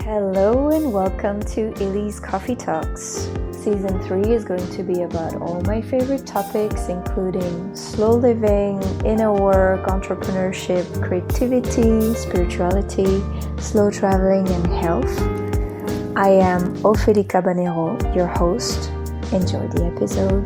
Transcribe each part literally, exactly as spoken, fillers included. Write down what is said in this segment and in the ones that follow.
Hello and welcome to Elise Coffee Talks. Season three is going to be about all my favorite topics, including slow living, inner work, entrepreneurship, creativity, spirituality, slow traveling, and health. I am Ophélie Cabanero, your host. Enjoy the episode.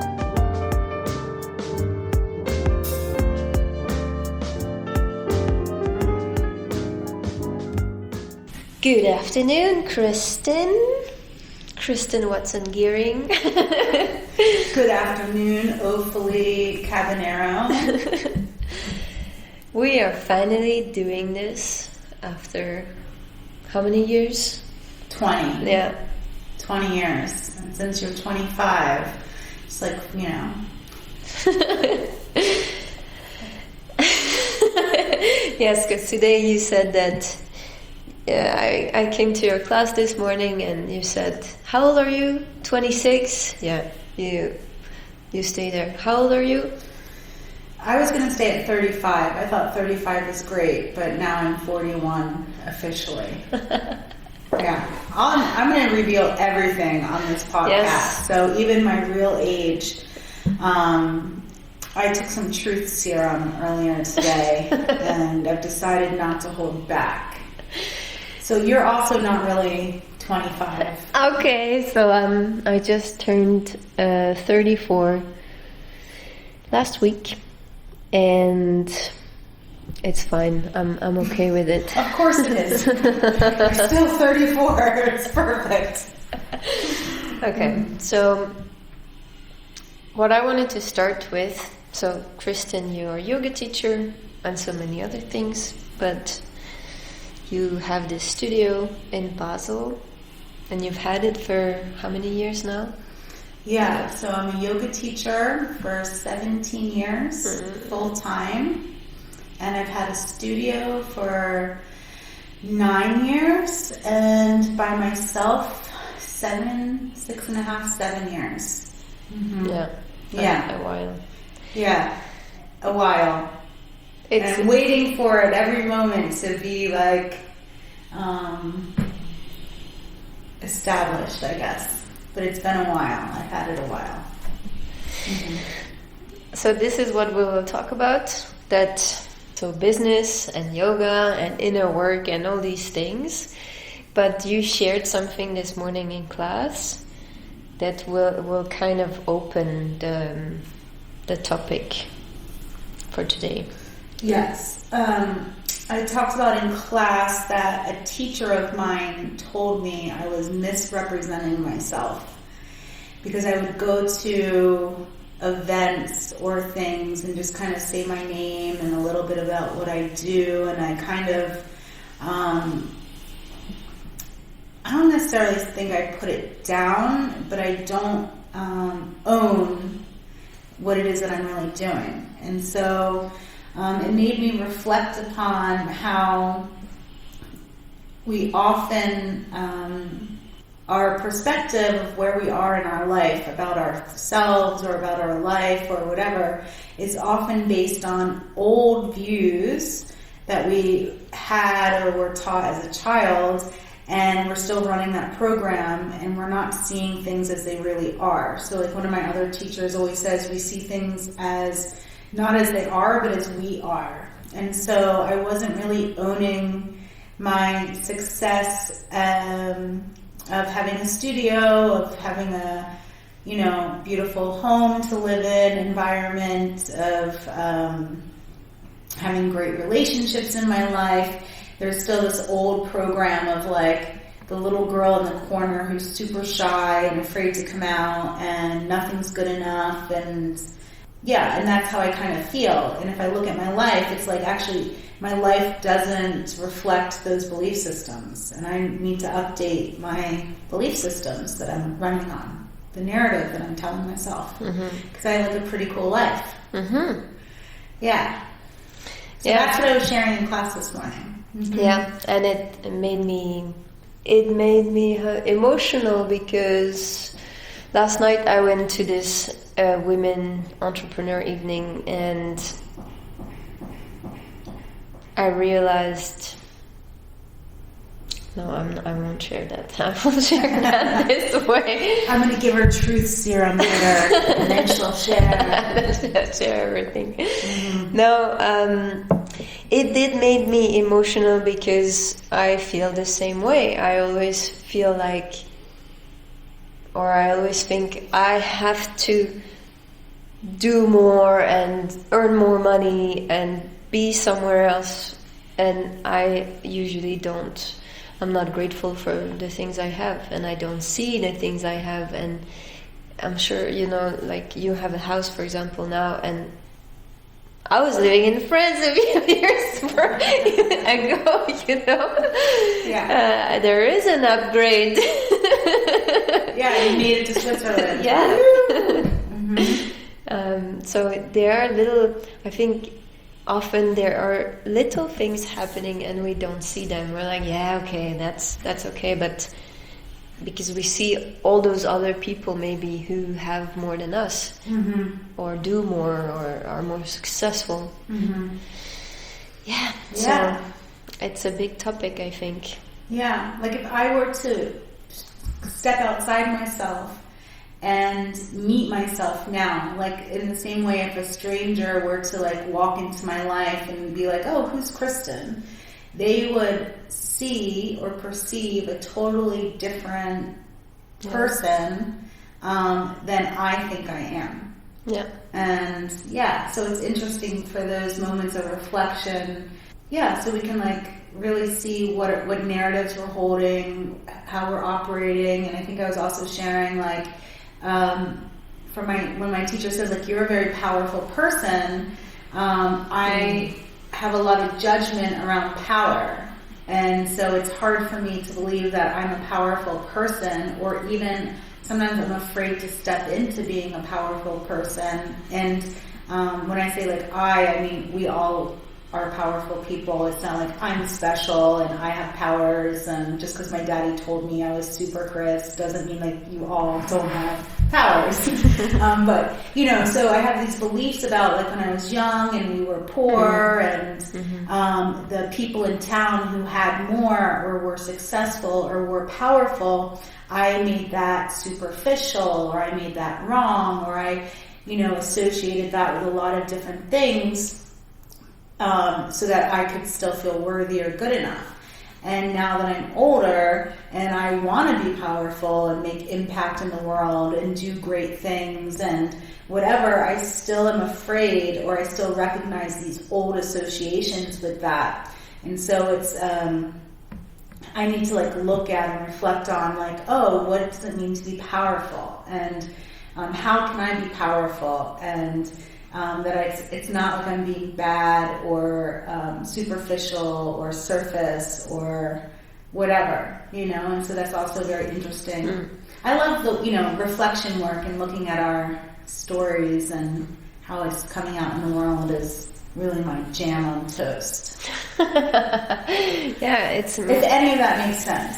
Good afternoon, Kristen. Kristen Watson-Gearing. Good afternoon, Ophélie Cabanero. We are finally doing this after how many years? twenty. Yeah. twenty years. And since you're twenty-five, it's like, you know. Yes, because today you said that. Yeah, I, I came to your class this morning and you said, how old are you? twenty-six? Yeah, you you stay there. How old are you? I was going to stay at thirty-five. I thought thirty-five was great, but now I'm forty-one officially. Yeah. I'll, I'm going to reveal everything on this podcast. Yes. So even my real age. Um, I took some truth serum earlier today and I've decided not to hold back. So you're also not really twenty-five. Okay, so um, I just turned uh, thirty-four last week, and it's fine. I'm I'm okay with it. Of course it is. You're still thirty-four. It's perfect. Okay, so what I wanted to start with. So Kristen, you're a yoga teacher and so many other things, but you have this studio in Basel, and you've had it for how many years now? Yeah, so I'm a yoga teacher for seventeen years, mm-hmm. full time, and I've had a studio for nine years, and by myself, seven, six and a half, seven years. Mm-hmm. Yeah, yeah, a, a while. Yeah, a while. It's and I'm waiting for it every moment to be like um, established, I guess. But it's been a while. I've had it a while. Mm-hmm. So this is what we will talk about. That so business and yoga and inner work and all these things. But you shared something this morning in class that will will kind of open the the topic for today. Yes. Um, I talked about in class that a teacher of mine told me I was misrepresenting myself because I would go to events or things and just kind of say my name and a little bit about what I do, and I kind of, um, I don't necessarily think I put it down, but I don't um, own what it is that I'm really doing. And so Um, it made me reflect upon how we often, um, our perspective of where we are in our life, about ourselves or about our life or whatever, is often based on old views that we had or were taught as a child, and we're still running that program and we're not seeing things as they really are. So like one of my other teachers always says, we see things as not as they are, but as we are. And so I wasn't really owning my success um, of having a studio, of having a, you know, beautiful home to live in, environment, of um, having great relationships in my life. There's still this old program of like the little girl in the corner who's super shy and afraid to come out, and nothing's good enough, and yeah, and that's how I kind of feel. And if I look at my life, it's like actually my life doesn't reflect those belief systems. And I need to update my belief systems that I'm running on, the narrative that I'm telling myself. Because mm-hmm. I live a pretty cool life. Mm-hmm. Yeah. So yeah. That's what I was sharing in class this morning. Mm-hmm. Yeah, and it, it made me, it made me uh, emotional because last night I went to this uh, women entrepreneur evening, and I realized No, I'm, I won't share that. I won't share that this way. I'm going to give her truth serum later, and then she'll share. She'll share everything. Mm-hmm. No, um, it did make me emotional because I feel the same way. I always feel like, or I always think I have to do more and earn more money and be somewhere else, and I usually don't. I'm not grateful for the things I have, and I don't see the things I have. And I'm sure, you know, like you have a house, for example, now, and I was living in France a few years ago, you know. Yeah. Uh, there is an upgrade. Yeah, you made it to Switzerland. Yeah. Mm-hmm. Um, so there are little, I think, often there are little things happening and we don't see them. We're like, yeah, okay, that's that's okay, but because we see all those other people maybe who have more than us, mm-hmm. or do more, or are more successful. Mm-hmm. Yeah, yeah. So it's a big topic, I think. Yeah, like if I were to step outside myself and meet myself now, like in the same way if a stranger were to like walk into my life and be like, oh, who's Kristen? They would see or perceive a totally different person um, than I think I am. Yeah. And yeah, so it's interesting for those moments of reflection. Yeah, so we can like really see what what narratives we're holding, how we're operating. And I think I was also sharing like, Um, for my when my teacher says like you're a very powerful person, um, I have a lot of judgment around power, and so it's hard for me to believe that I'm a powerful person, or even sometimes I'm afraid to step into being a powerful person. And um, when I say like I, I mean we all are powerful people. It's not like I'm special and I have powers, and just because my daddy told me I was super Chris doesn't mean like you all don't have powers. um, but you know, so I have these beliefs about like when I was young and we were poor, and mm-hmm. um, the people in town who had more or were successful or were powerful, I made that superficial, or I made that wrong, or I, you know, associated that with a lot of different things. Um, so that I could still feel worthy or good enough. And now that I'm older and I want to be powerful and make impact in the world and do great things and whatever, I still am afraid, or I still recognize these old associations with that. And so it's, um, I need to like look at and reflect on like, oh, what does it mean to be powerful? And um, how can I be powerful? And Um, that it's, it's not like I'm being bad or um, superficial or surface or whatever, you know, and so that's also very interesting. Mm. I love the, you know, reflection work and looking at our stories and how it's coming out in the world is really my jam on toast. Yeah, it's... If any of that makes sense.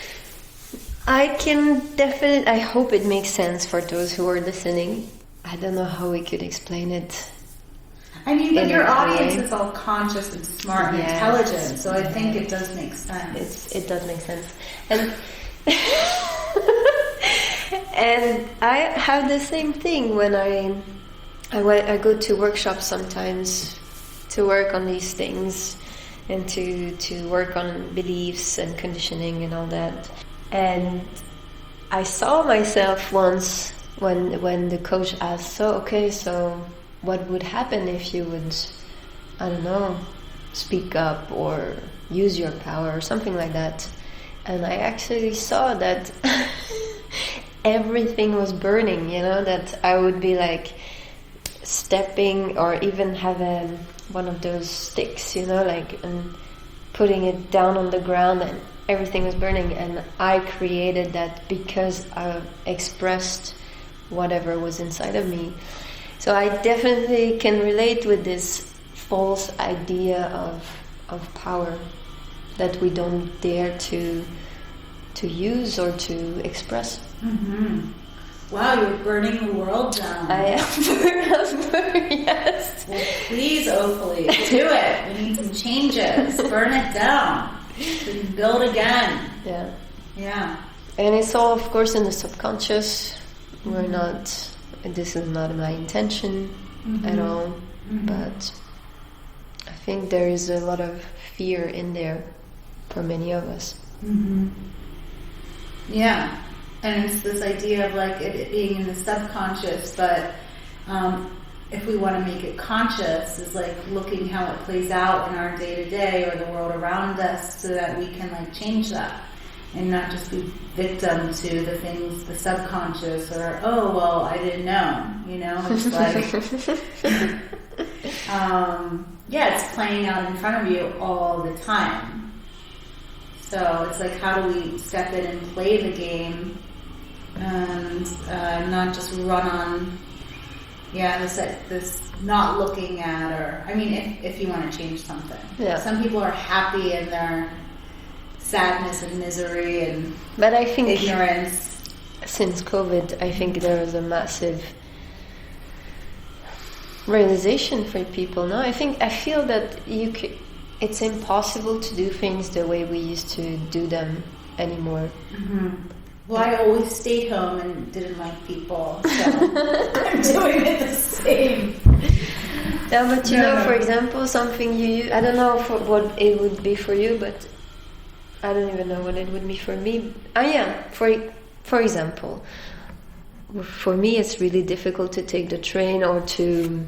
I can definitely, I hope it makes sense for those who are listening. I don't know how we could explain it. I mean, but your audience way. is all conscious and smart and yes. intelligent, so I think it does make sense. It's, it does make sense. And and I have the same thing when I I, went, I go to workshops sometimes to work on these things and to, to work on beliefs and conditioning and all that. And I saw myself once when when the coach asked, so okay, so what would happen if you would, I don't know, speak up or use your power or something like that? And I actually saw that everything was burning, you know, that I would be like stepping or even have a, one of those sticks, you know, like, and putting it down on the ground, and everything was burning. And I created that because I expressed whatever was inside of me. So I definitely can relate with this false idea of of power that we don't dare to to use or to express. Mm-hmm. Wow, you're burning the world down. I am. Yes. Well, please, Opally, do it. We need some changes. Burn it down. we can build again. Yeah. Yeah. And it's all, of course, in the subconscious. Mm-hmm. We're not, this is not my intention mm-hmm. at all. Mm-hmm. But I think there is a lot of fear in there for many of us. Mm-hmm. Yeah. And it's this idea of like it, it being in the subconscious, but um, if we want to make it conscious, is like looking how it plays out in our day to day or the world around us, so that we can like change that and not just be victim to the things, the subconscious, or oh well, I didn't know, you know. It's like um, yeah, it's playing out in front of you all the time. So it's like, how do we step in and play the game, and uh, not just run on. Yeah, this this not looking at, or I mean, if if you want to change something. Yeah. Some people are happy in their sadness and misery and but I think ignorance. Since COVID, I think there is a massive realization for people. No, I think I feel that you c- it's impossible to do things the way we used to do them anymore. Mm-hmm. Well, I always stayed home and didn't like people, so I'm doing it the same. Yeah, but you no, know, no. for example, something you, I don't know for what it would be for you, but I don't even know what it would be for me. Ah, yeah, for for example, for me it's really difficult to take the train or to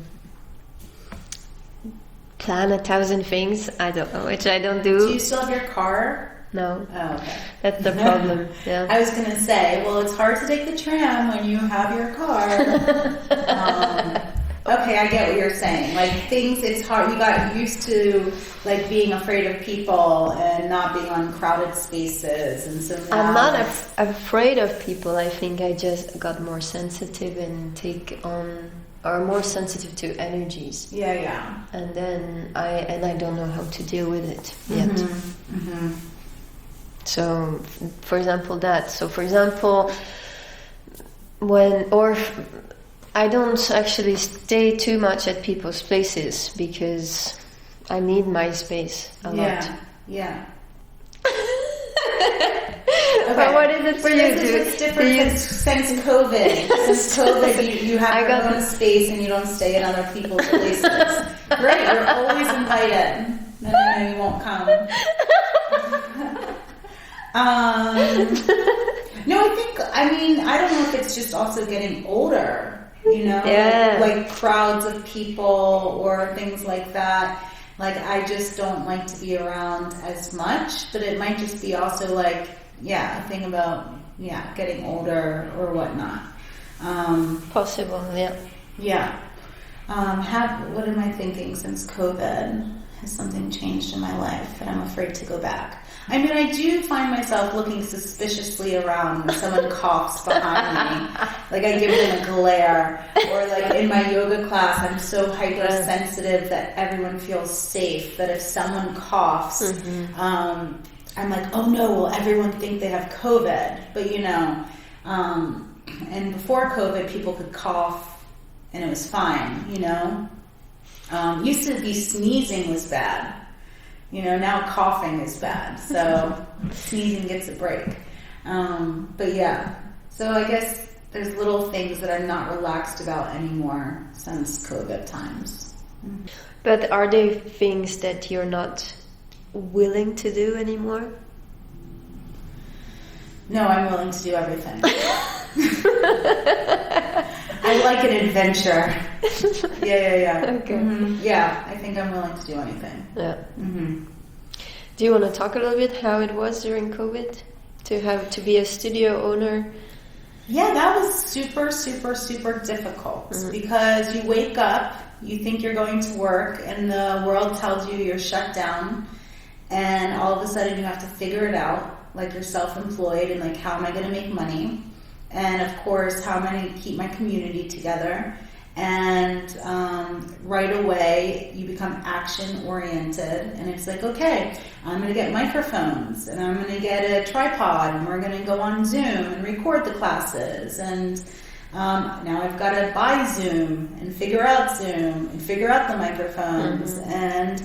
plan a thousand things. I don't know, which I don't do. Do you still have your car? No. Oh, okay. That's the problem. Yeah. I was going to say, well, it's hard to take the tram when you have your car. um, okay, I get what you're saying. Like things, it's hard. You got used to like being afraid of people and not being on crowded spaces, and so now I'm not af- afraid of people. I think I just got more sensitive and take on, or more sensitive to energies. Yeah, yeah. And then I and I don't know how to deal with it yet. Mm-hmm. Mm-hmm. So, for example, that. So, for example, when or I don't actually stay too much at people's places because I need my space a yeah. lot. Yeah. Okay. But what is it for so you? This Do, is what's different do you, since, since COVID. Since COVID, you, you have I your got own this. space and you don't stay in other people's places. Great, you're always invited. Then I know you won't come. um, no, I think, I mean, I don't know if it's just also getting older, you know? Yeah. Like, like crowds of people or things like that. Like, I just don't like to be around as much, but it might just be also like, yeah, a thing about, yeah, getting older or whatnot. Um, Possible, yeah. yeah. Um, have, what am I thinking since COVID? Has something changed in my life and I'm afraid to go back? I mean, I do find myself looking suspiciously around when someone coughs behind me. Like, I give them a glare. Or, like, in my yoga class, I'm so hypersensitive that everyone feels safe. That if someone coughs, mm-hmm. um, I'm like, oh no, will everyone think they have COVID? But, you know, um, and before COVID, people could cough and it was fine, you know? Um, used to be sneezing was bad. You know, now coughing is bad, so sneezing gets a break. Um, but yeah, so I guess there's little things that I'm not relaxed about anymore since COVID times. But are there things that you're not willing to do anymore? No, I'm willing to do everything. I like an adventure. Yeah, yeah, yeah. Okay. Mm-hmm. Yeah, I think I'm willing to do anything. Yeah. Mm-hmm. Do you want to talk a little bit how it was during COVID to have to be a studio owner? Yeah, that was super, super, super difficult mm-hmm. because you wake up, you think you're going to work, and the world tells you you're shut down, and all of a sudden you have to figure it out, like you're self-employed, and like, how am I going to make money? And of course, how am I going to keep my community together? And um, right away, you become action-oriented, and it's like, okay, I'm going to get microphones, and I'm going to get a tripod, and we're going to go on Zoom and record the classes, and um, now I've got to buy Zoom and figure out Zoom and figure out the microphones, mm-hmm. and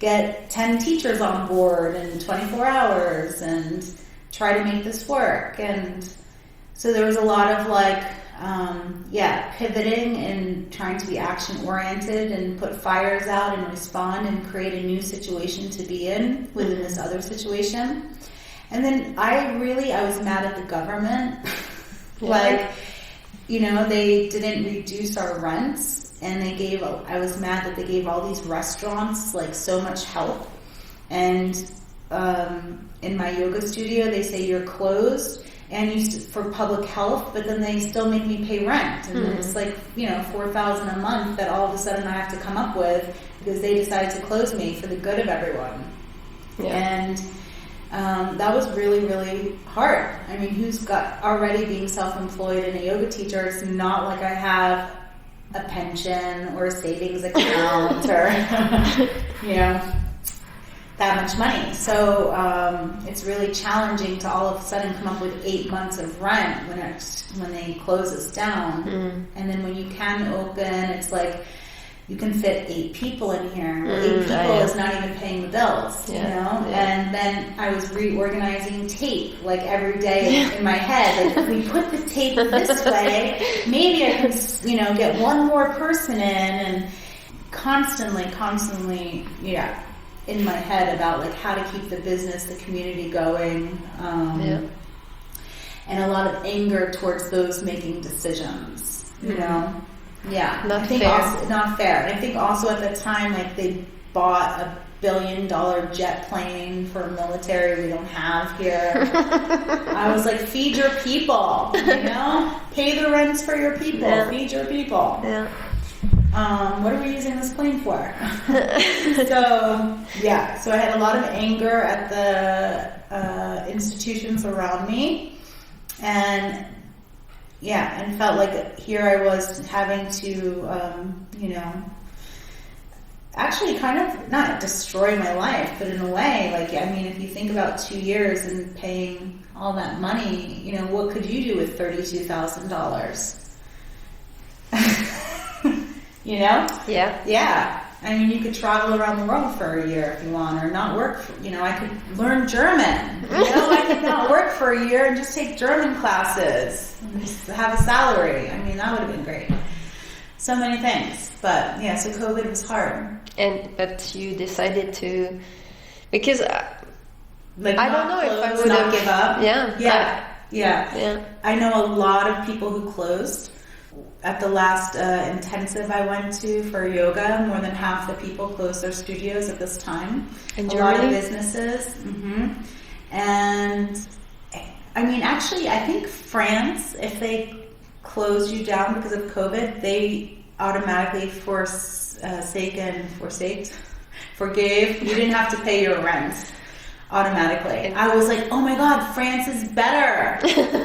get ten teachers on board in twenty-four hours and try to make this work. And so there was a lot of like, um, yeah, pivoting and trying to be action oriented and put fires out and respond and create a new situation to be in within this other situation. And then I really, I was mad at the government. Yeah. Like, you know, they didn't reduce our rents. And they gave, I was mad that they gave all these restaurants like so much help. And um, in my yoga studio, they say you're closed and used for public health, but then they still make me pay rent. And mm-hmm. it's like, you know, four thousand dollars a month that all of a sudden I have to come up with because they decided to close me for the good of everyone. Yeah. And um, that was really, really hard. I mean, who's got already being self-employed and a yoga teacher? It's not like I have a pension or a savings account or, you know, that much money. So um, it's really challenging to all of a sudden come up with eight months of rent when it's, when they close us down. Mm. And then when you can open, it's like you can fit eight people in here. Mm, eight people yeah. is not even paying the bills, yeah. you know? Yeah. And then I was reorganizing tape like every day yeah. in my head. Like if we put the tape this way, maybe I can, you know, get one more person in, and constantly, constantly, yeah, in my head about like how to keep the business, the community going. Um, yeah. And a lot of anger towards those making decisions, you mm-hmm. know? Yeah, not I think fair. Also, not fair. I think also at the time, like they bought a billion dollar jet plane for military we don't have here. I was like, feed your people, you know, pay the rents for your people, yeah. feed your people. Yeah. Um, what are we using this plane for? So yeah, so I had a lot of anger at the uh, institutions around me, and. Yeah, and felt like here I was having to, um, you know, actually kind of not destroy my life, but in a way, like, I mean, if you think about two years and paying all that money, you know, what could you do with thirty-two thousand dollars? You know? Yeah. Yeah. I mean, you could travel around the world for a year if you want, or not work for, you know, I could learn German. You know, I could not work for a year and just take German classes and just have a salary. I mean, that would have been great. So many things. But, yeah, so COVID was hard. And, but you decided to, because uh, like I don't know close, if I would not have, give up. Yeah. Yeah. Yeah. Yeah. I know a lot of people who closed. At the last uh, intensive I went to for yoga, more than half the people closed their studios at this time. In a Germany? lot of businesses. Mm-hmm. And I mean, actually, I think France, if they closed you down because of COVID, they automatically forsaken, forsaked, forgave. You didn't have to pay your rent automatically. I was like, oh my God, France is better.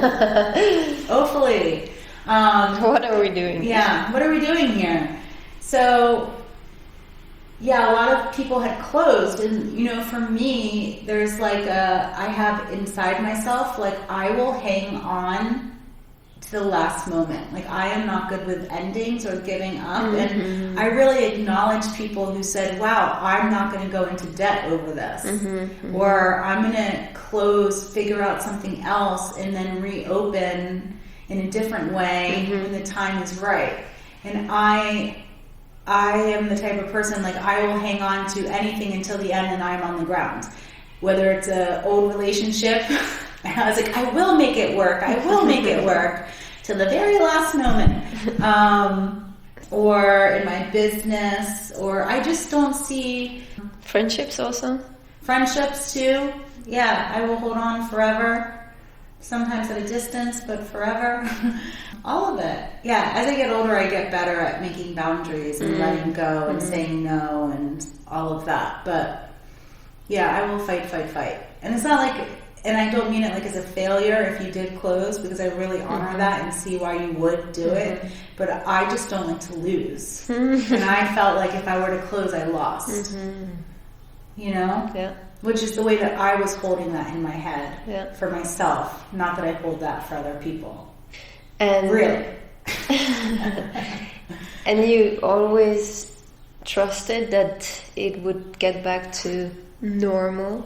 Hopefully. Um, what are we doing? Yeah, what are we doing here? So, yeah, a lot of people had closed, and you know, for me, there's like a, I have inside myself, like I will hang on to the last moment. Like I am not good with endings or giving up, mm-hmm. and I really acknowledge people who said, wow, I'm not going to go into debt over this, mm-hmm, mm-hmm. or I'm going to close, figure out something else, and then reopen in a different way mm-hmm. when the time is right. And I I am the type of person, like I will hang on to anything until the end and I'm on the ground. Whether it's an old relationship, I was like, I will make it work, I will make it work to the very last moment. Um, or in my business, or I just don't see... Friendships also? Friendships too. Yeah, I will hold on forever. Sometimes at a distance, but forever. All of it. Yeah, as I get older, I get better at making boundaries and mm. letting go and mm. saying no and all of that. But yeah, I will fight, fight, fight. And it's not like, and I don't mean it like as a failure if you did close, because I really honor mm-hmm. that and see why you would do mm-hmm. it. But I just don't like to lose. Mm-hmm. And I felt like if I were to close, I lost. Mm-hmm. You know? Yeah. Which is the way that I was holding that in my head yeah. for myself. Not that I hold that for other people. And really. And you always trusted that it would get back to normal?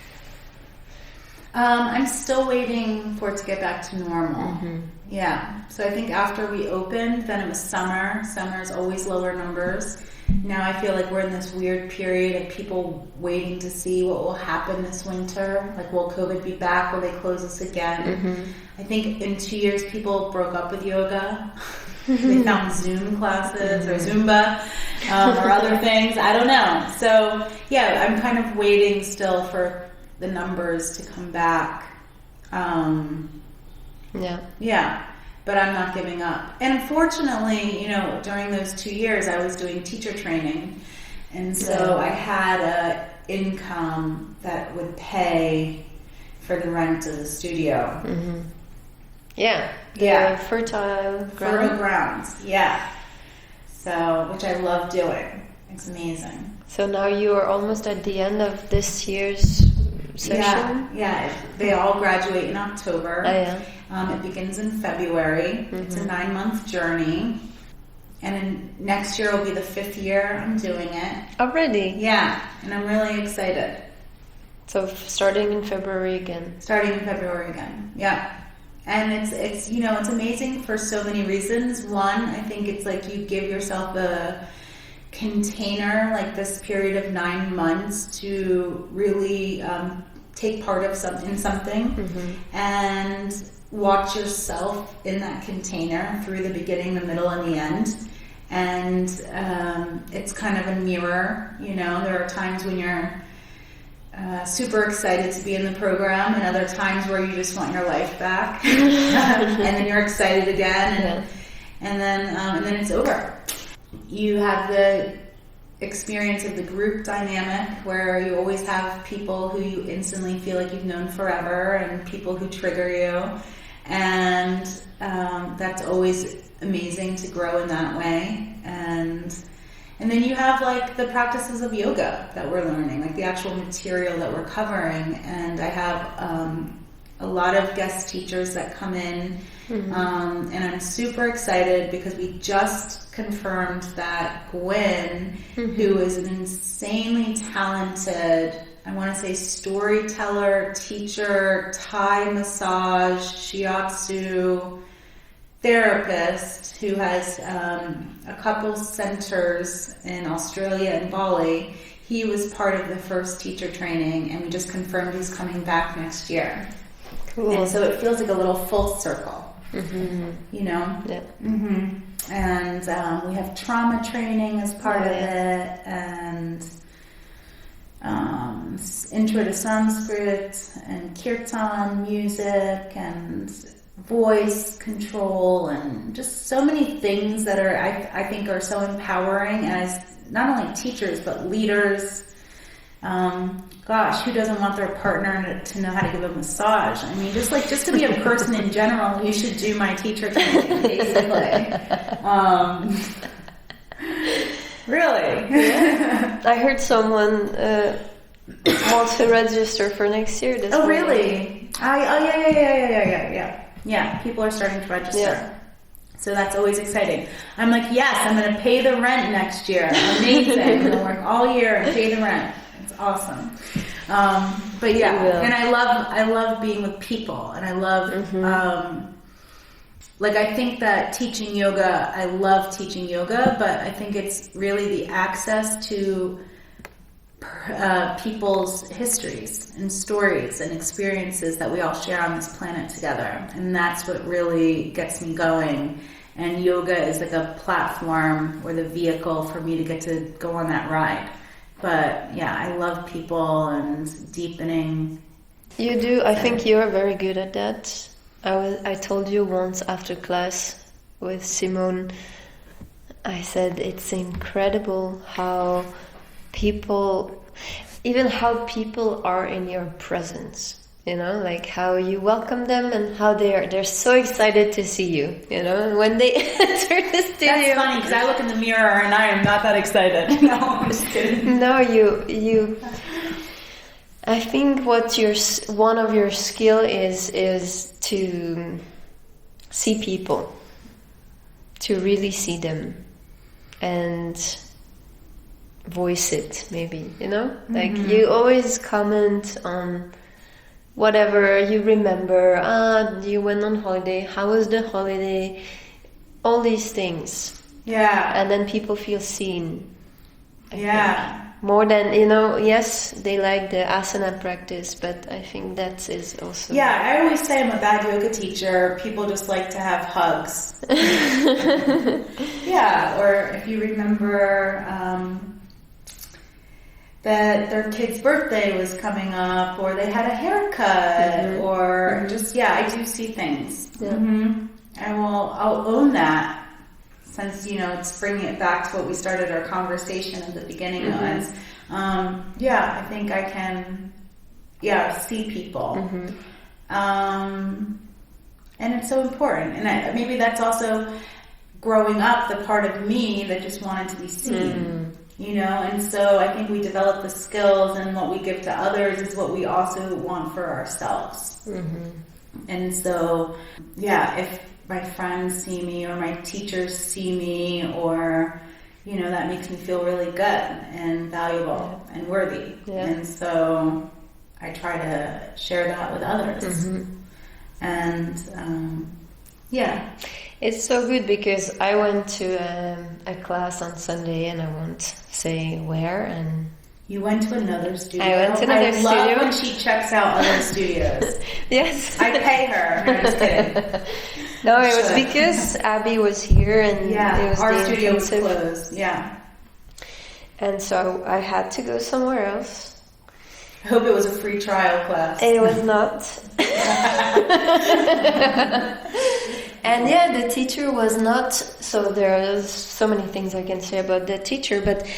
Um, I'm still waiting for it to get back to normal. Mm-hmm. Yeah. So I think after we opened, then it was summer. Summer is always lower numbers. Now I feel like we're in this weird period of people waiting to see what will happen this winter. Like, will COVID be back? Will they close us again? Mm-hmm. I think in two years people broke up with yoga. They found Zoom classes or Zumba um, or other things. I don't know. So yeah, I'm kind of waiting still for the numbers to come back. Um, yeah. Yeah. But I'm not giving up. And fortunately, you know, during those two years, I was doing teacher training. And so yeah. I had a income that would pay for the rent of the studio. Mm-hmm. Yeah. The Yeah. fertile ground. Fertile grounds, yeah. So, which I love doing. It's amazing. So now you are almost at the end of this year's session? Yeah, yeah. They all graduate in October. Oh, yeah. Um, it begins in February. Mm-hmm. It's a nine-month journey. And in, next year will be the fifth year I'm doing it. Already? Yeah, and I'm really excited. So f- starting in February again? Starting in February again, yeah. And it's, it's you know, it's amazing for so many reasons. One, I think it's like you give yourself a container, like this period of nine months to really um, take part of some, in something. Mm-hmm. And watch yourself in that container through the beginning, the middle, and the end. And um, it's kind of a mirror, you know. There are times when you're uh, super excited to be in the program, and other times where you just want your life back, and then you're excited again, and, yeah. and then um, and then it's over. You have the experience of the group dynamic where you always have people who you instantly feel like you've known forever, and people who trigger you. And um, that's always amazing to grow in that way. And and then you have like the practices of yoga that we're learning, like the actual material that we're covering. And I have um, a lot of guest teachers that come in. Mm-hmm. Um, and I'm super excited because we just confirmed that Gwen, mm-hmm. who is an insanely talented, I want to say storyteller, teacher, Thai massage, shiatsu therapist, who has um, a couple centers in Australia and Bali. He was part of the first teacher training, and we just confirmed he's coming back next year. Cool. And so it feels like a little full circle. Mm-hmm. You know? Yeah. Mm-hmm. And um, we have trauma training as part oh, of yeah. it, and um, intro to Sanskrit, and kirtan music, and voice control, and just so many things that are, I, I think, are so empowering as not only teachers, but leaders. Um, gosh, who doesn't want their partner to know how to give a massage? I mean, just like, just to be a person in general, you should do my teacher training, basically. Um, really? Yeah. I heard someone uh, wants to register for next year. This oh, morning. really? I, oh, yeah, yeah, yeah, yeah, yeah, yeah, yeah. Yeah, people are starting to register. Yeah. So that's always exciting. I'm like, yes, I'm going to pay the rent next year. Amazing. I'm going to work all year and pay the rent. It's awesome. Um, but yeah, and I love, I love being with people, and I love, mm-hmm. um, like, I think that teaching yoga, I love teaching yoga, but I think it's really the access to uh, people's histories and stories and experiences that we all share on this planet together. And that's what really gets me going. And yoga is like a platform or the vehicle for me to get to go on that ride. But yeah, I love people and deepening. You do. I think you're very good at that. I was. I told you once after class with Simone, I said it's incredible how people, even how people are in your presence. You know, like how you welcome them and how they are, they're so excited to see you, you know, and when they enter the studio. That's funny, because I look in the mirror and I am not that excited. No, I'm just kidding. No, you, you, I think what your, one of your skill is, is to see people, to really see them. And voice it, maybe, you know? Like, mm-hmm. you always comment on whatever you remember. Ah, you went on holiday. How was the holiday? All these things. Yeah. And then people feel seen. I yeah. think. More than, you know, yes, they like the asana practice, but I think that is also... Yeah, I always say I'm a bad yoga teacher. People just like to have hugs. Yeah, or if you remember um, that their kid's birthday was coming up, or they had a haircut, mm-hmm. or mm-hmm. just, yeah, I do see things. Yeah. Mm-hmm. I will, I'll own that. Since, you know, it's bringing it back to what we started our conversation at the beginning mm-hmm. of. Um, yeah, I think I can, yeah, see people. Mm-hmm. Um, and it's so important. And I, maybe that's also growing up, the part of me that just wanted to be seen. Mm. You know, and so I think we develop the skills, and what we give to others is what we also want for ourselves. Mm-hmm. And so, yeah, if my friends see me or my teachers see me, or, you know, that makes me feel really good and valuable and worthy. Yeah. And so I try to share that with others. Mm-hmm. And um, yeah. It's so good because I went to um, a class on Sunday, and I won't say where, and you went to another studio. I went to another I studio. I love when she checks out other studios. Yes. I pay her. No, I'm just kidding. No, it was because Abby was here, and yeah, it was our the studio was intensive. closed. Yeah. And so I had to go somewhere else. I hope it was a free trial class. It was not. And yeah, the teacher was not, so there are so many things I can say about the teacher, but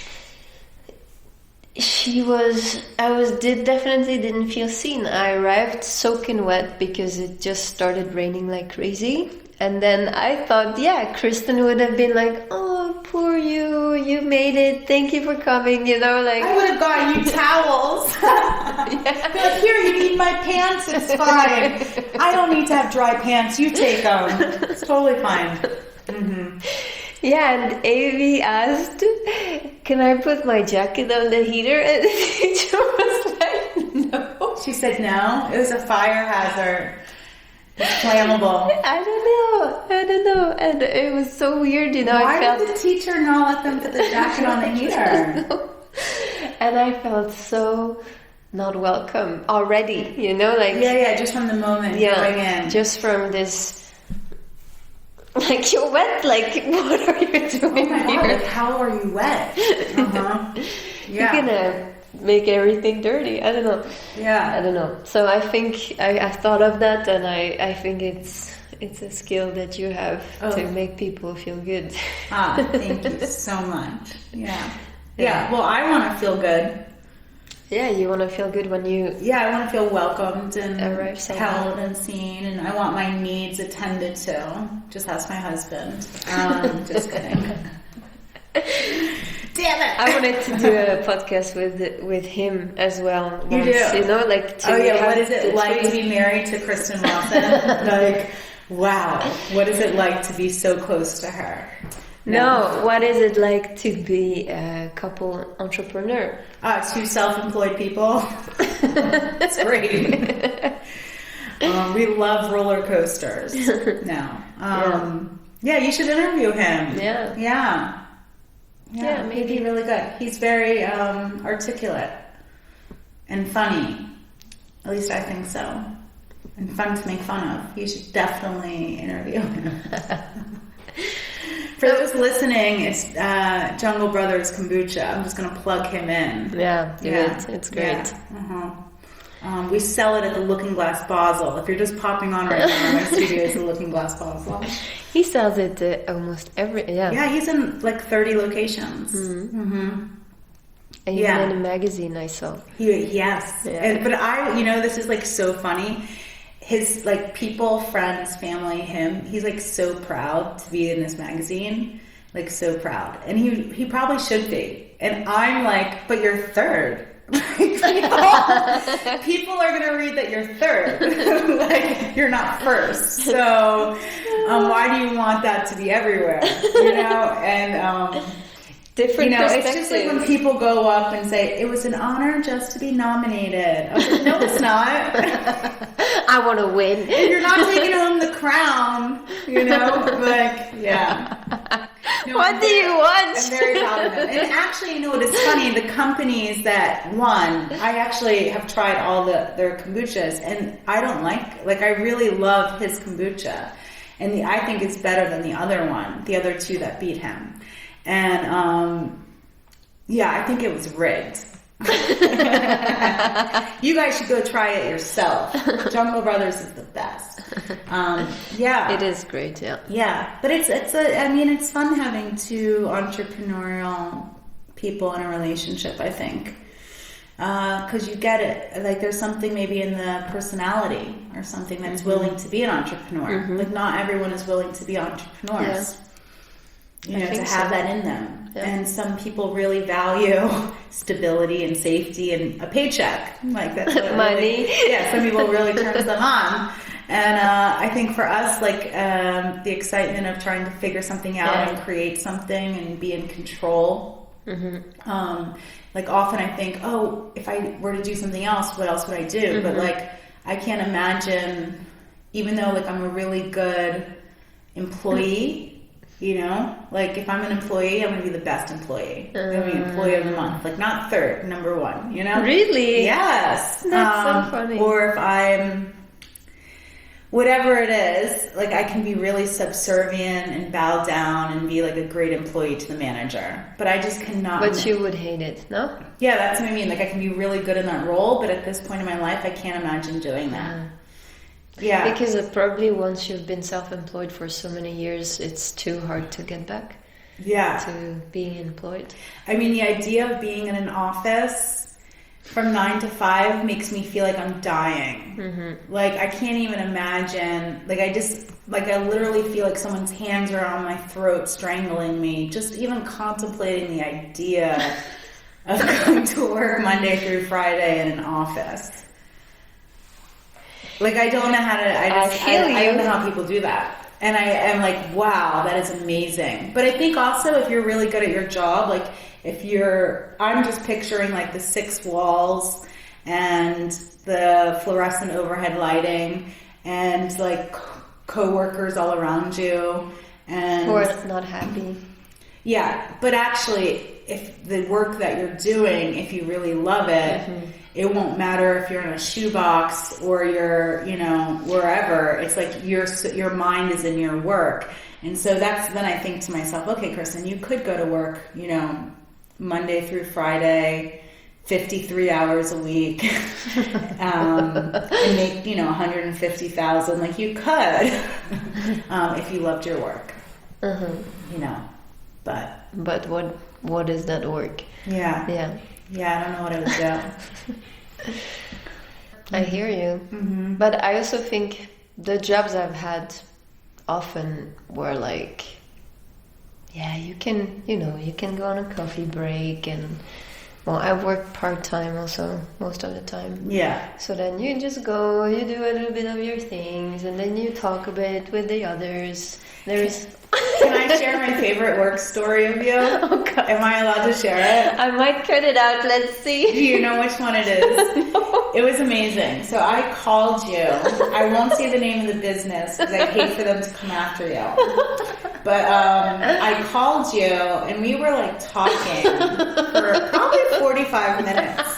she was, I was, did definitely didn't feel seen. I arrived soaking wet because it just started raining like crazy. And then I thought, yeah, Kristen would have been like, oh, poor you, you made it, thank you for coming, you know, like... I would have gotten you towels. Yeah. Be like, here, you need my pants, it's fine. I don't need to have dry pants, you take them. It's totally fine. Mm-hmm. Yeah, and Amy asked, can I put my jacket on the heater? And the teacher was like, no. She said no, it was a fire hazard. It's flammable. I don't know. I don't know. And it was so weird, you know. Why I felt... did the teacher not let them put the jacket on the heater? And I felt so not welcome already, you know, like... Yeah, yeah, just from the moment yeah, going in. Just from this... Like, you're wet, like, what are you doing oh my here? God, like, how are you wet? Uh-huh. Yeah. You're gonna make everything dirty. I don't know. Yeah. I don't know. So I think I, I thought of that, and I, I think it's it's a skill that you have oh. to make people feel good. Ah, thank you so much. Yeah. Yeah. Yeah. Well, I want to feel good. Yeah, you want to feel good when you... Yeah, I want to feel welcomed and held held and seen, and I want my needs attended to. Just ask my husband. Um, just kidding. Damn it! I wanted to do a podcast with with him as well. Once, you do? You know, like... To oh yeah, what is it like to be married to Kristen Watson? Like, wow, what is it like to be so close to her? No, what is it like to be a couple entrepreneur? Uh, two self-employed people. That's great. um, we love roller coasters now. Um, yeah. yeah, you should interview him. Yeah. Yeah. Yeah, yeah maybe. He'd be really good. He's very um, articulate and funny. At least I think so. And fun to make fun of. You should definitely interview him. For those listening, it's uh, Jungle Brothers Kombucha. I'm just going to plug him in. Yeah, yeah. It. It's great. Yeah. Uh-huh. Um, we sell it at the Looking Glass Basel. If you're just popping on right now, my studio is the Looking Glass Basel. He sells it uh, almost every, yeah. Yeah, he's in like thirty locations. Mm-hmm. Mm-hmm. And he's yeah. in a magazine I saw. He, yes. Yeah. And, but I, you know, this is like so funny. His, like, people, friends, family, him, he's, like, so proud to be in this magazine. Like, so proud. And he he probably should be. And I'm like, but you're third. people, people are going to read that you're third. Like, you're not first. So, um, why do you want that to be everywhere? You know? And, um... Different you know, perspectives. it's just like when people go up and say, it was an honor just to be nominated. I was like, no, it's not. I want to win. You're not taking home the crown, you know? Like, yeah. No, what I'm do very, you want? I'm very proud of them. And actually, you know what is funny? The companies that won, I actually have tried all the their kombuchas, and I don't like, like I really love his kombucha. And the, I think it's better than the other one, the other two that beat him. And, um, yeah, I think it was rigged. You guys should go try it yourself. Jungle Brothers is the best. Um, yeah. It is great, yeah. Yeah. But it's, it's a, I mean, it's fun having two entrepreneurial people in a relationship, I think. Uh, cause you get it. Like there's something maybe in the personality or something that's mm-hmm. willing to be an entrepreneur. Mm-hmm. Like not everyone is willing to be entrepreneurs. Yeah. You know, to have so. that in them. Yeah. And some people really value stability and safety and a paycheck. Like that's what money. Really, yeah, some people really turns them on. And uh, I think for us, like um, the excitement of trying to figure something out yeah. and create something and be in control. Mm-hmm. Um, like often I think, oh, if I were to do something else, what else would I do? Mm-hmm. But like I can't imagine, even though like I'm a really good employee. You know, like if I'm an employee, I'm going to be the best employee. I'm going to be employee of the month, like not third, number one, you know? Really? Yes. That's um, so funny. Or if I'm, whatever it is, like I can be really subservient and bow down and be like a great employee to the manager. But I just cannot. But you would hate it, no? Yeah, that's what I mean. Like I can be really good in that role, but at this point in my life, I can't imagine doing that. Mm. Yeah. Because uh, probably once you've been self-employed for so many years, it's too hard to get back. Yeah. To being employed. I mean, the idea of being in an office from nine to five makes me feel like I'm dying. Mm-hmm. Like, I can't even imagine. Like, I just, like, I literally feel like someone's hands are on my throat strangling me. Just even contemplating the idea of going to work Monday through Friday in an office. Like, I don't know how to, I just, I, I, I don't know how people do that. And I am like, wow, that is amazing. But I think also if you're really good at your job, like if you're, I'm just picturing like the six walls and the fluorescent overhead lighting and like co-workers all around you. And who are not happy. Yeah, but actually, if the work that you're doing, if you really love it, mm-hmm. it won't matter if you're in a shoebox or you're, you know, wherever. It's like your your mind is in your work. And so that's, then I think to myself, okay, Kristen, you could go to work, you know, Monday through Friday, fifty-three hours a week, um, and make, you know, one hundred fifty thousand. Like you could, um, if you loved your work, mm-hmm. you know, but. But what, what is that work? Yeah. Yeah. Yeah, I don't know what I would do. I hear you. Mm-hmm. But I also think the jobs I've had often were like, yeah, you can, you know, you can go on a coffee break and, well, I work part-time also most of the time. Yeah. So then you just go, you do a little bit of your things and then you talk a bit with the others. There's... Can I share my favorite work story of you? Oh, God. Am I allowed to share it? I might cut it out. Let's see. Do you know which one it is? No. It was amazing. So I called you. I won't say the name of the business because I hate for them to come after you. But um, I called you and we were like talking for probably forty-five minutes.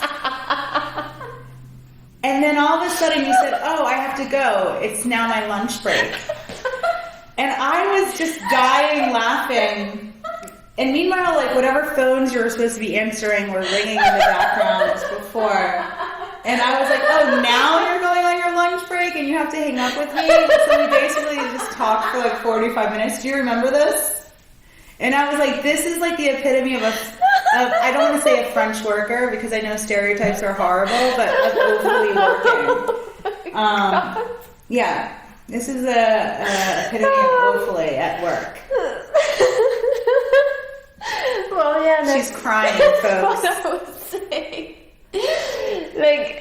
And then all of a sudden you said, oh, I have to go. It's now my lunch break. And I was just dying laughing. And meanwhile, like whatever phones you were supposed to be answering were ringing in the background as before. And I was like, oh, now you're going on your lunch break and you have to hang up with me? So we basically just talked for like forty-five minutes. Do you remember this? And I was like, this is like the epitome of a, of, I don't want to say a French worker because I know stereotypes are horrible, but of overly working. Um, yeah. This is a, a epitome of woefully at work. Well, yeah, that's... She's crying, folks. What I was saying. Like,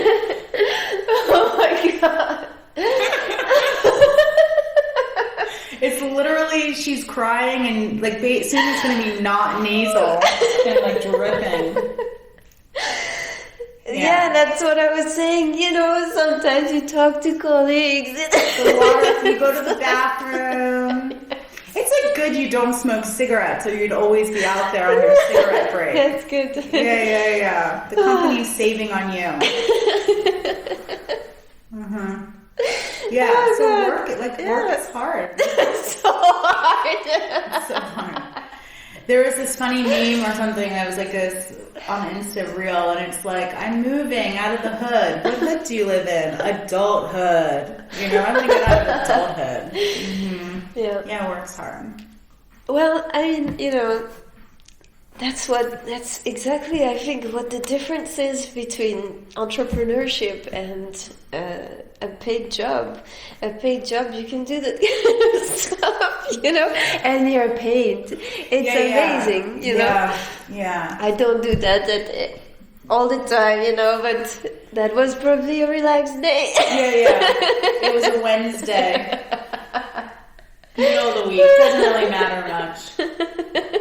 oh my God. It's literally, she she's crying and like ba- soon it's going to be not nasal, kind of like dripping. Yeah. yeah, that's what I was saying. You know, sometimes you talk to colleagues. The water, you go to the bathroom. It's like good you don't smoke cigarettes, or you'd always be out there on your cigarette break. That's good. Yeah, yeah, yeah. The company's saving on you. Uh-huh. Yeah, Oh, so God. work, like, Yeah. work is hard. It's so hard. It's so hard. There was this funny meme or something that was like this on Insta Reel, and it's like, I'm moving out of the hood. What hood do you live in? Adulthood. You know, I'm gonna get out of adulthood. Mm-hmm. Yeah. Yeah, work's hard. Well, I mean, you know, that's what, that's exactly, I think, what the difference is between entrepreneurship and uh, a paid job. A paid job, you can do that kind of stuff, you know, and you're paid. It's Yeah, yeah. amazing, you Yeah, know. yeah. I don't do that at, all the time, you know, but that was probably a relaxed day. Yeah, yeah. It was a Wednesday. Middle of the week. Doesn't really matter much.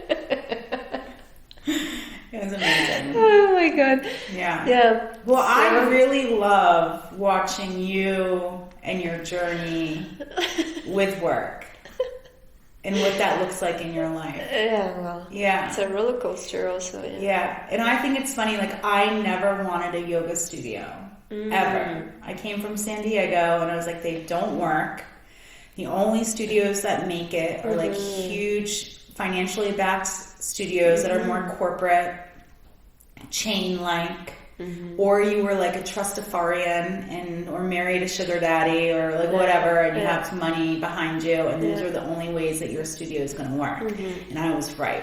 It was amazing. Oh my God. Yeah. Yeah. Well, I So- really love watching you and your journey with work and what that looks like in your life. Yeah, well, Yeah. it's a roller coaster also. Yeah. Yeah. And I think it's funny, like, I never wanted a yoga studio. Mm. Ever. I came from San Diego and I was like, they don't work. The only studios that make it are like Mhm. huge, financially backed studios that are more corporate, chain-like, Mhm. or you were like a trustafarian and or married a sugar daddy or like whatever, and you Yeah. have money behind you, and those Yeah. are the only ways that your studio is going to work. Mhm. And I was right.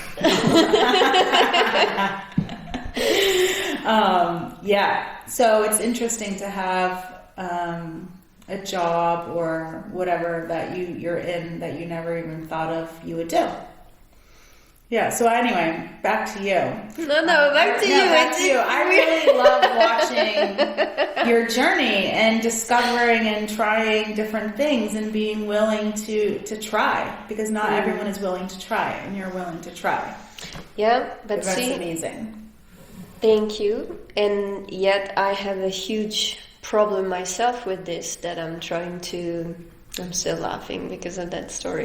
um, yeah. So it's interesting to have um, a job or whatever that you you're in that you never even thought of you would do. Yeah. So anyway, back to you. No, no, back to No, you. back It's- to you. I really love watching your journey and discovering and trying different things and being willing to to try, because not Mm. everyone is willing to try, and you're willing to try. Yeah, but That's see, amazing. thank you. And yet I have a huge problem myself with this that I'm trying to... I'm still laughing because of that story.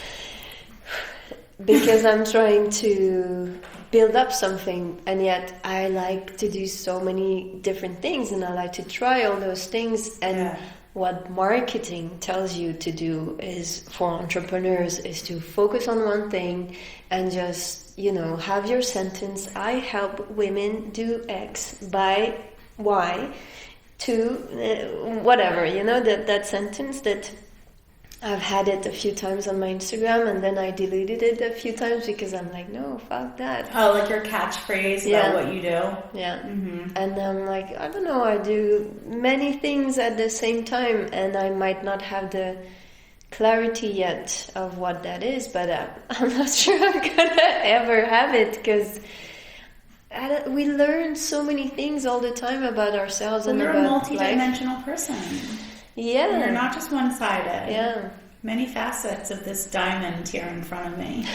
Because I'm trying to build up something, and yet I like to do so many different things, and I like to try all those things. And Yeah. what marketing tells you to do is, for entrepreneurs, is to focus on one thing and just, you know, have your sentence: I help women do X by Y to uh, whatever, you know, that that sentence that I've had it a few times on my Instagram, and then I deleted it a few times because I'm like, no, fuck that. Oh, like your catchphrase Yeah. about what you do. Yeah. Mm-hmm. And I'm like, I don't know, I do many things at the same time, and I might not have the clarity yet of what that is, but uh, I'm not sure I'm gonna ever have it, because we learn so many things all the time about ourselves. Well, and you're a about life. multi-dimensional person. Yeah. You're not just one-sided. Yeah. Many facets of this diamond here in front of me.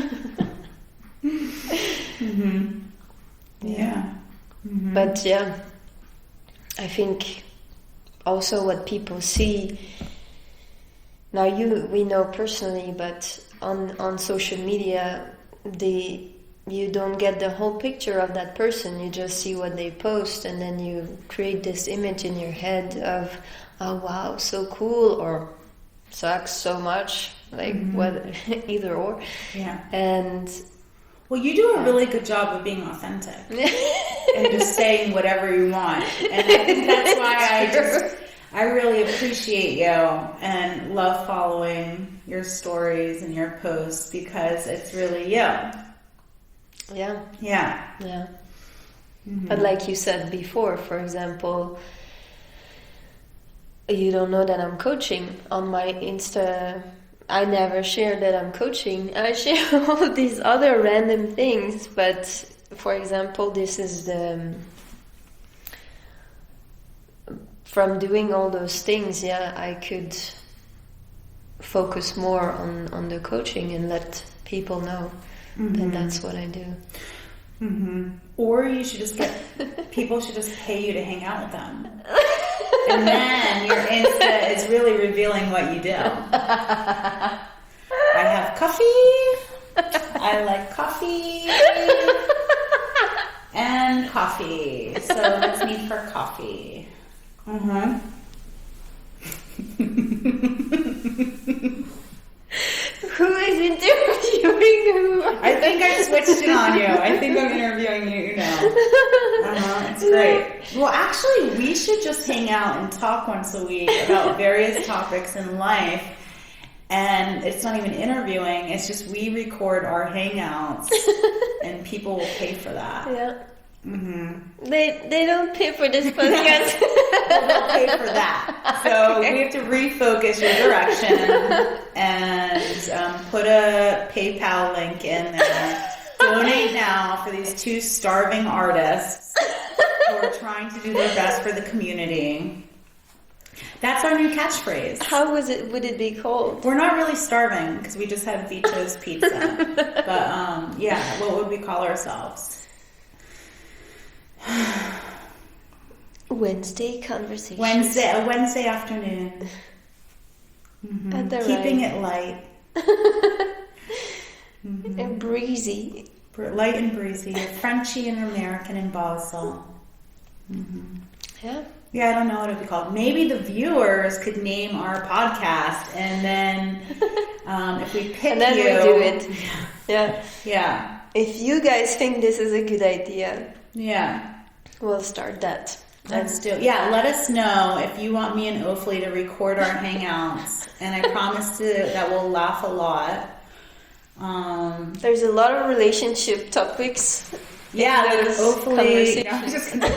Mm-hmm. Yeah. Mm-hmm. But yeah, I think also what people see now, you we know personally, but on on social media, they you don't get the whole picture of that person. You just see what they post, and then you create this image in your head of, oh wow, so cool, or sucks so much, like Mm-hmm. what either or. Yeah. And Well, you do a really good job of being authentic and just saying whatever you want. And I think that's why I just, I really appreciate you and love following your stories and your posts, because it's really you. yeah. Yeah. Yeah. Mm-hmm. But like you said before, for example, you don't know that I'm coaching on my Insta. I never share that I'm coaching. I share all these other random things. But for example, this is the... From doing all those things, yeah, I could focus more on, on the coaching and let people know Mm-hmm. that that's what I do. Mm-hmm. Or you should just get, people should just pay you to hang out with them. And then your Insta is really revealing what you do. I have coffee. I like coffee. And coffee. So let's meet for coffee. Mm-hmm. Who is interviewing who? I think I switched it on you. I think I'm interviewing you now. Uh-huh, it's great. Well, actually, we should just hang out and talk once a week about various topics in life. And it's not even interviewing. It's just we record our hangouts, and people will pay for that. Yeah. Mm-hmm. They they don't pay for this podcast. Well, they'll pay for that. So we have to refocus your direction and um, put a PayPal link in there. Donate now for these two starving artists who are trying to do their best for the community. That's our new catchphrase. How was it? Would it be called? We're not really starving because we just had Vito's pizza. But um, yeah, what would we call ourselves? Wednesday conversation. Wednesday, a Wednesday afternoon. Mm-hmm. At the Keeping right. it light. Mm-hmm. And breezy. Light and breezy. Frenchy and American in Basel. Mm-hmm. Yeah. Yeah, I don't know what it would be called. Maybe the viewers could name our podcast, and then um, if we pick And then you, we do it. Yeah. Yeah. If you guys think this is a good idea, Yeah. we'll start that. Let's do it. Yeah, let us know if you want me and Ophley to record our hangouts, and I promise to that we'll laugh a lot. Um, There's a lot of relationship topics. yeah, like those hopefully. conversations. No,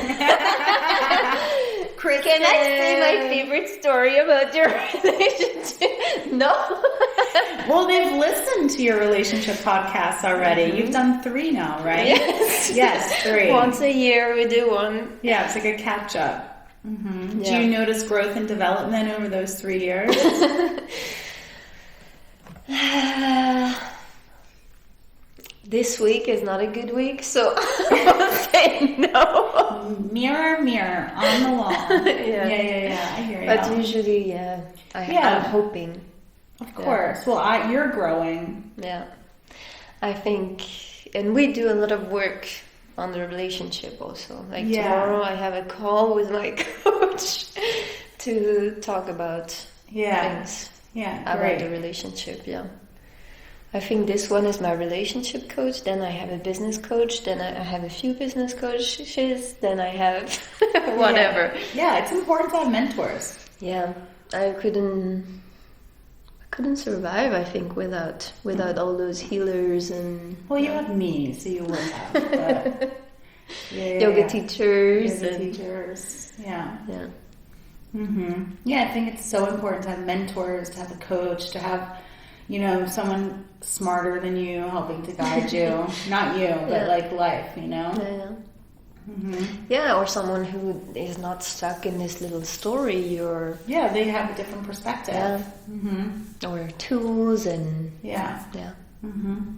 Chris, Can I say my favorite story about your relationship? No. Well, they've listened to your relationship podcasts already. Mm-hmm. You've done three now, right? Yes. Yes, three. Once a year we do one. Yeah, it's like a catch up. Mm-hmm. Yeah. Do you notice growth and development over those three years? This week is not a good week, so I'll say no. Mirror, mirror on the wall. Yeah. yeah, yeah, yeah. I hear you. But usually, yeah, I, Yeah. I'm hoping. Of course. Well, I, you're growing. Yeah. I think, and we do a lot of work on the relationship also. Like Yeah. tomorrow I have a call with my coach to talk about Yeah. things Yeah, about great. the relationship, yeah. I think this one is my relationship coach, then I have a business coach, then I I have a few business coaches, then I have whatever. Yeah. Yeah, it's important to have mentors. Yeah, I couldn't I couldn't survive, I think, without without all those healers and Well, you have me, so you would have. But yeah, yeah, yoga yeah. teachers Yoga and teachers. Yeah. yeah. hmm Yeah, I think it's so important to have mentors, to have a coach, to have, you know, someone smarter than you helping to guide you. Not you, but Yeah. like life, you know? Yeah, yeah. hmm Yeah, or someone who is not stuck in this little story, or Yeah, they have a different perspective. yeah, hmm or tools and Yeah. yeah. hmm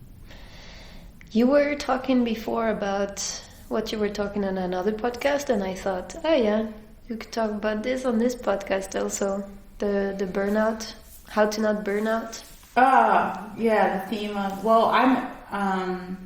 You were talking before about what you were talking on another podcast, and I thought, oh yeah, you could talk about this on this podcast also. The the burnout, how to not burn out. Ah, yeah, the theme of, well, I'm, um,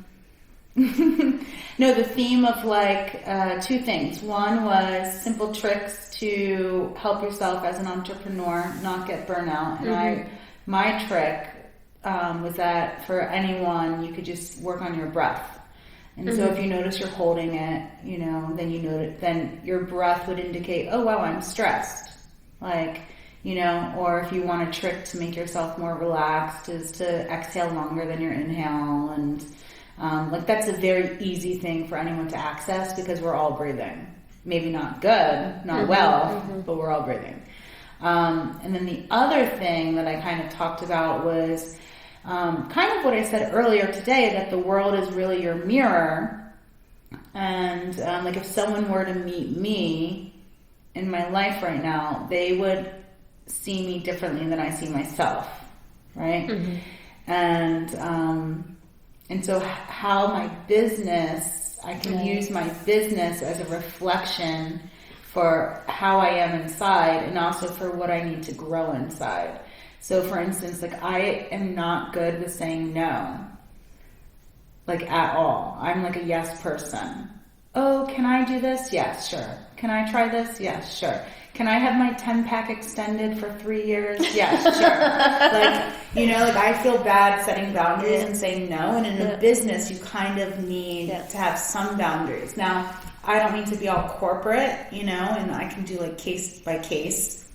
no, the theme of like uh, two things. One was simple tricks to help yourself as an entrepreneur not get burnout. And Mm-hmm. I, my trick um, was that for anyone, you could just work on your breath. And so if you notice you're holding it, you know, then you know, then your breath would indicate, oh wow, I'm stressed. Like, you know, or if you want a trick to make yourself more relaxed is to exhale longer than your inhale. And um, like that's a very easy thing for anyone to access because we're all breathing. Maybe not good, not Mm-hmm, well, mm-hmm. but we're all breathing. Um, and then the other thing that I kind of talked about was um, kind of what I said earlier today, that the world is really your mirror. And um, like if someone were to meet me in my life right now, they would see me differently than I see myself, right? Mm-hmm. And um, and so how my business, I can Yeah. use my business as a reflection for how I am inside and also for what I need to grow inside. So for instance, like I am not good with saying no, like at all. I'm like a yes person. Oh, can I do this? Yes, sure. Can I try this? Yes, sure. Can I have my ten pack extended for three years? Yes, sure. Like, you know, like I feel bad setting boundaries Yeah. and saying no. And in Yeah. a business, you kind of need Yeah. to have some boundaries. Now, I don't need to be all corporate, you know, and I can do like case by case.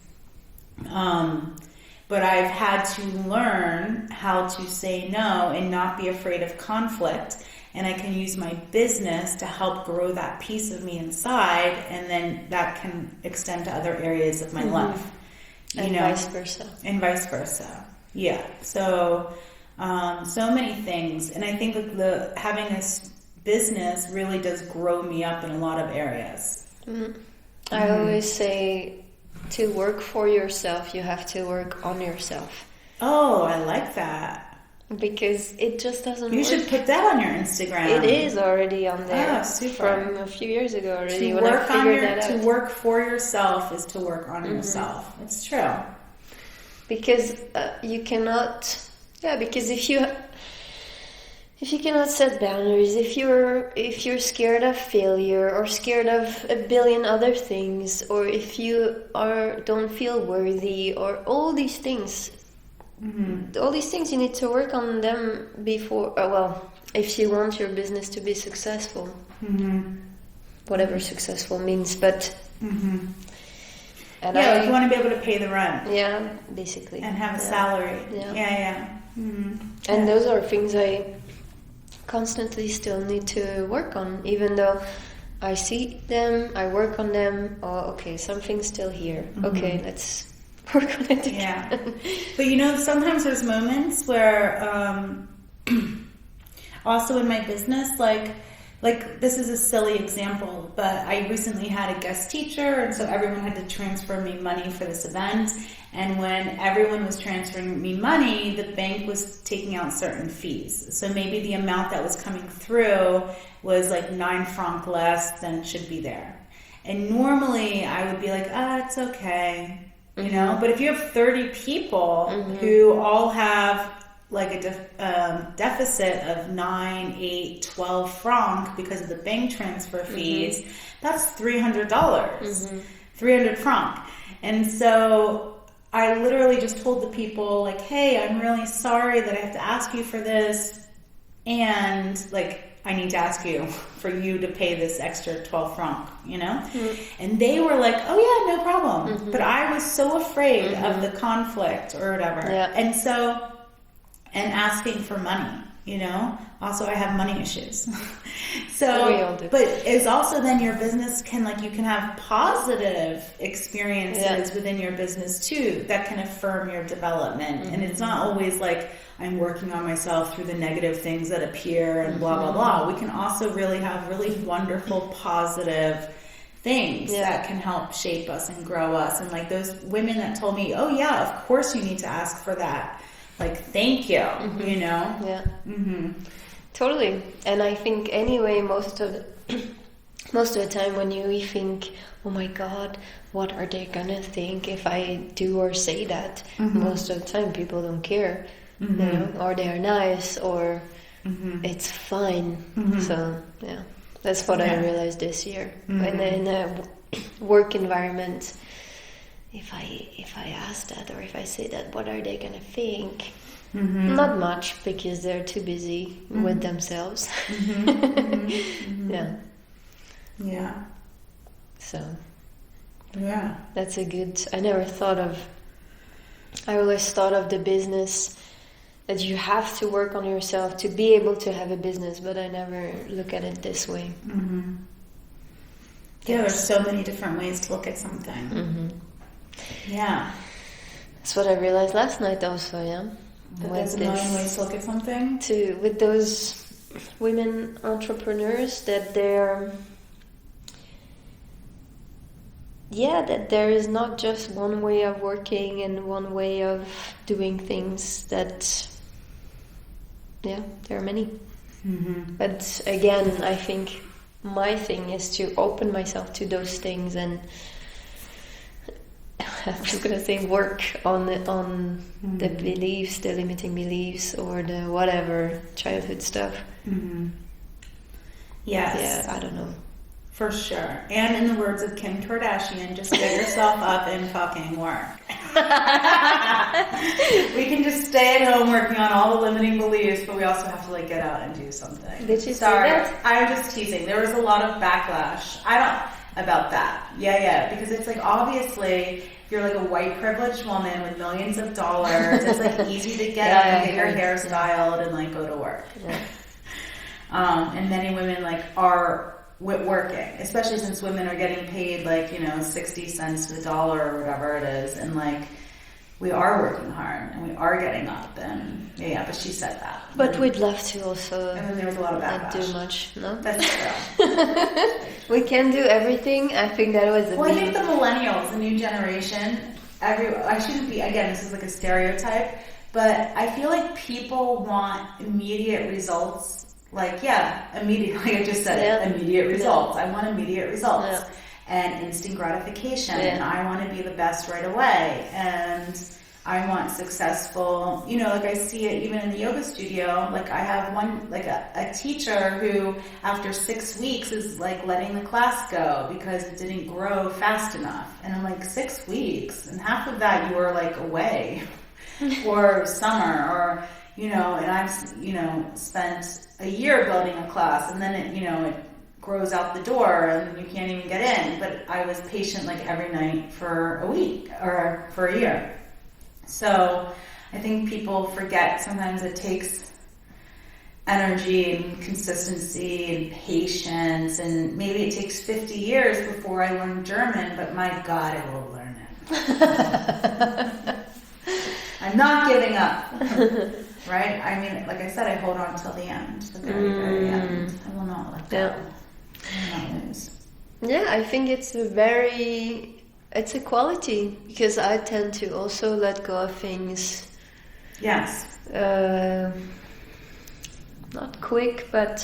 Um, but I've had to learn how to say no and not be afraid of conflict. And I can use my business to help grow that piece of me inside, and then that can extend to other areas of my Mm-hmm. life. You And know, vice versa. and vice versa. Yeah. So, um, so many things, and I think that the having this business really does grow me up in a lot of areas. Mm-hmm. I always say, to work for yourself, you have to work on yourself, Oh, I like that. because it just doesn't You work. should put that on your Instagram. It is already on there Oh, super. from a few years ago already. To when work I on figured your that to out. work for yourself is to work on yourself. It's true. Because uh, you cannot, yeah. Because if you if you cannot set boundaries, if you're if you're scared of failure or scared of a billion other things, or if you are don't feel worthy, or all these things. Mm-hmm. All these things, you need to work on them before, uh, well, if you want your business to be successful, Mm-hmm. whatever successful means, but Mm-hmm. and Yeah, I, like you want to be able to pay the rent yeah, basically, and have a yeah. salary. Yeah. Yeah, yeah. Mm-hmm. And those are things I constantly still need to work on, even though I see them, I work on them. Oh, okay, something's still here. Mm-hmm. Okay, let's work on it again. Yeah. But you know, sometimes there's moments where, um, also in my business, like, like this is a silly example, but I recently had a guest teacher, and so everyone had to transfer me money for this event. And when everyone was transferring me money, the bank was taking out certain fees. So maybe the amount that was coming through was like nine francs less than should be there. And normally I would be like, ah, it's okay. You know, but if you have thirty people Mm-hmm. who all have like a def- um, deficit of nine, eight, twelve francs because of the bank transfer fees, Mm-hmm. that's three hundred dollars, three hundred francs. And so I literally just told the people like, hey, I'm really sorry that I have to ask you for this. And like, I need to ask you for you to pay this extra twelve francs, you know? Mm-hmm. And they were like, oh yeah, no problem. Mm-hmm. But I was so afraid mm-hmm. of the conflict or whatever. Yeah. And so, and asking for money, you know? Also, I have money issues. So, we all do. but it's also then your business can like, you can have positive experiences yeah. within your business too, that can affirm your development. Mm-hmm. And it's not always like, I'm working on myself through the negative things that appear and blah, blah, blah. We can also really have really wonderful, positive things yeah. that can help shape us and grow us. And like those women that told me, oh yeah, of course you need to ask for that. Like, thank you, mm-hmm. you know? Yeah. Mm-hmm. Totally. And I think anyway, most of the, most of the time when you think, oh my God, what are they gonna think if I do or say that? Mm-hmm. Most of the time people don't care. Mm-hmm. You know, or they are nice, or mm-hmm. it's fine. Mm-hmm. So yeah, that's what yeah. I realized this year. Mm-hmm. And in a work environment, if I if I ask that or if I say that, what are they gonna think? Mm-hmm. Not much, because they're too busy mm-hmm. with themselves. Mm-hmm. Mm-hmm. Yeah. Yeah. So. Yeah. That's a good. I never thought of. I always thought of the business. That you have to work on yourself to be able to have a business, but I never look at it this way. Mm-hmm. Yeah, there's so many different ways to look at something. Mm-hmm. Yeah. That's what I realized last night also, yeah. That there's a million ways to look at something? To, with those women entrepreneurs, that they're... yeah, that there is not just one way of working and one way of doing things, that yeah, there are many. Mm-hmm. But again, I think my thing is to open myself to those things, and I was gonna say work on the, on Mm-hmm. the beliefs, the limiting beliefs, or the whatever childhood stuff. Mm-hmm. Yes. Yeah, I don't know. For sure. And in the words of Kim Kardashian, just get yourself up and fucking work. We can just stay at home working on all the limiting beliefs, but we also have to like get out and do something. Did you say Sorry, that? I'm just teasing. There was a lot of backlash. I don't about that. Yeah, yeah. Because it's like obviously if you're like a white privileged woman with millions of dollars, it's like easy to get Yeah, up and I get your agree. hair styled and like go to work. Yeah. Um, and many women like are w- working, especially since women are getting paid like, you know, sixty cents to the dollar or whatever it is. And like, we are working hard and we are getting up and yeah, yeah but she said that. But we'd love to also And then there was a lot of not backlash. do much, no? That's true. We can do everything. I think that was a Well, I big- think the millennials, the new generation, every, I shouldn't be, again, this is like a stereotype, but I feel like people want immediate results. Like, yeah, immediate, like I just said, Yeah. immediate results. I want immediate results Yeah. and instant gratification. Yeah. And I want to be the best right away. And I want successful, you know, like I see it even in the yoga studio. Like I have one, like a, a teacher who after six weeks is like letting the class go because it didn't grow fast enough. And I'm like, six weeks? And half of that you were like away or summer or, you know, and I've, you know, spent a year building a class and then it, you know, it grows out the door and you can't even get in. But I was patient like every night for a week or for a year. So I think people forget sometimes it takes energy and consistency and patience, and maybe it takes fifty years before I learn German, but my God, I will learn it. I'm not giving up. Right? I mean, like I said, I hold on till the end, the very, very end. I will not let go. Yeah. I will not lose. Yeah, I think it's a very, it's a quality, because I tend to also let go of things, Yes. uh, not quick, but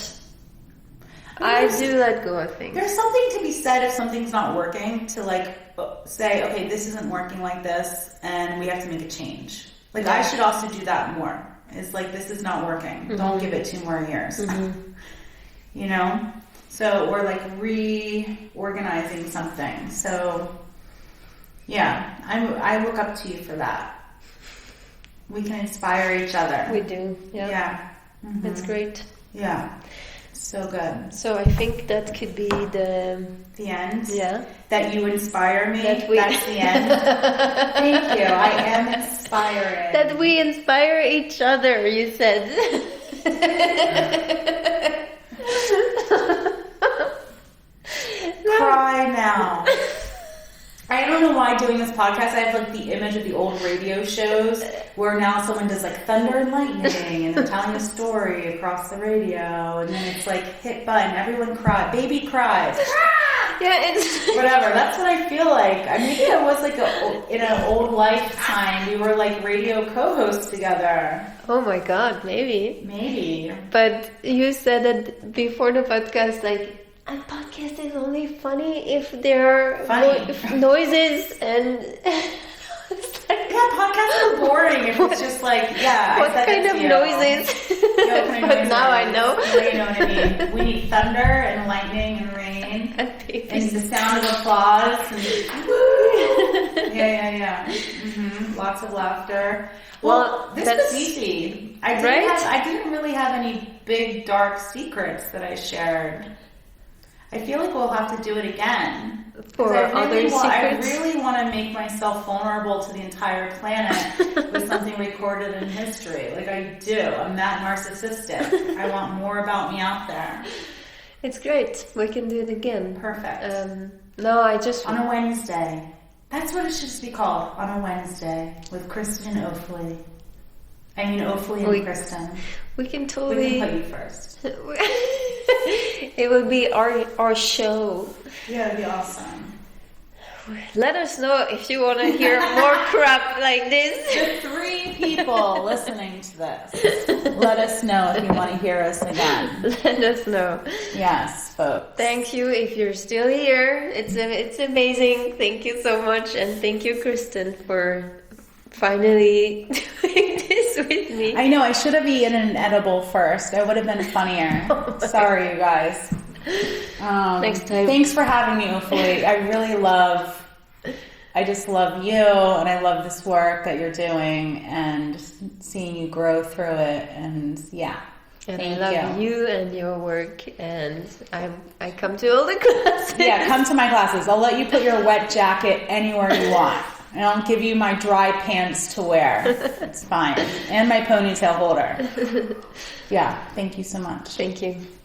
I I mean, do let go of things. There's something to be said if something's not working, to like say, okay, this isn't working like this, and we have to make a change. Like I should also do that more. It's like, this is not working. Mm-hmm. Don't give it two more years. Mm-hmm. You know? So, or like reorganizing something. So, yeah, I'm, I look up to you for that. We can inspire each other. We do, yeah. Yeah. Mm-hmm. That's great. Yeah. So good. So I think that could be the... The end? Yeah. That you inspire me? That we... That's the end? Thank you. I am inspiring. That we inspire each other, you said. Cry now. I don't know why doing this podcast, I have like the image of the old radio shows where now someone does like thunder and lightning and they're telling a story across the radio and then it's like hit button, everyone cry, baby cries. Yeah, it's... Whatever, that's what I feel like. I maybe I was like a, in an old lifetime, we were like radio co-hosts together. Oh my God, maybe. Maybe. But you said that before the podcast, like, a podcast is only funny if there are Funny. no- noises and... Yeah, podcasts are boring if it's just like, yeah. What I said kind it of to you. noises? Yeah, what kind of But noises? now I know. You know what I mean? We need thunder and lightning and rain And and babies. the sound of applause. And woo! Yeah, yeah, yeah. Mm-hmm. Lots of laughter. Well, Well, this that's- was easy. I didn't Right? have, I didn't really have any big dark secrets that I shared. I feel like we'll have to do it again. For I really other want, I secrets? really want to make myself vulnerable to the entire planet with something recorded in history. Like I do. I'm that narcissistic. I want more about me out there. It's great. We can do it again. Perfect. Um, no, I just... On a Wednesday. That's what it should just be called. On a Wednesday with Kristen and Ophley. I mean Ophley and We- Kristen. We can We totally... can put you first. It would be our our show. Yeah, that'd be awesome. let us know if you want to hear more crap like this. The three people listening to this, let us know if you want to hear us again. Let us know. Yes, folks. Thank you if you're still here. It's it's amazing. Thank you so much, and thank you, Kristen, for finally doing this with me. I know, I should have eaten an edible first. It would have been funnier. Oh Sorry, you guys. Um, Next time. Thanks for having me, Ophelie. I really love, I just love you, and I love this work that you're doing, and seeing you grow through it, and yeah. And Thank I love you. you and your work, and I I come to all the classes. Yeah, come to my classes. I'll let you put your wet jacket anywhere you want. And I'll give you my dry pants to wear. It's fine. And my ponytail holder. Yeah, thank you so much. Thank you.